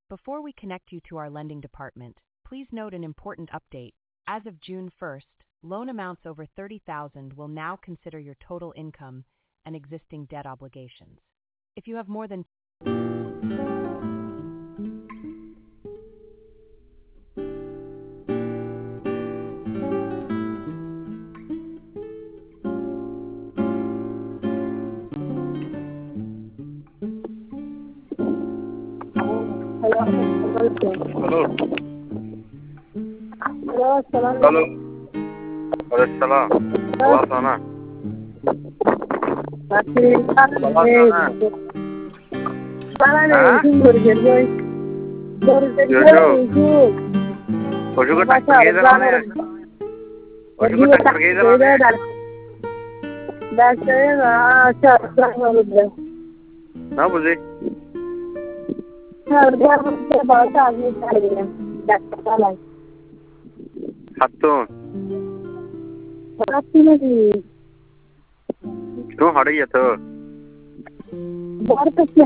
Before we connect you to our lending department, please note an important update. As of June 1st, loan amounts over $30,000 will now consider your total income and existing debt obligations. If you have more than hello hello hello अस्सलाम hello अरे सलाम आवाज आना पशु को doctor के जाना है पशु को डॉक्टर के जाना है ना बुझे बहुत आदमी चाहिए डॉक्टर वाला हत्तो नहीं क्यों हट गया तो बहुत